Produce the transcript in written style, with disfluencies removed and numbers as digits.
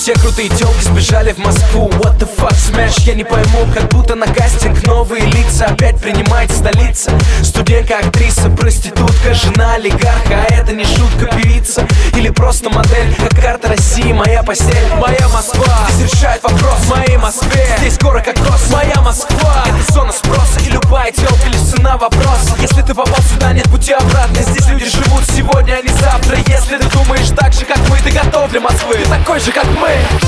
Все крутые тёлки сбежали в Москву. What the fuck, smash, я не пойму. Как будто на кастинг новые лица опять принимает столица. Студентка, актриса, проститутка, жена олигарха. А это не шутка, певица или просто модель. Как карта России, моя постель. Моя Москва, здесь решает вопрос. В моей Москве, здесь горы как кросс. Моя Москва, это зона спроса. И любая тёлка лишь цена вопроса. Если ты попал сюда, нет пути обратно. Здесь люди живут сегодня, а не завтра. Если ты думаешь так же, как мы, ты готов для Москвы. Ты такой же, как мы.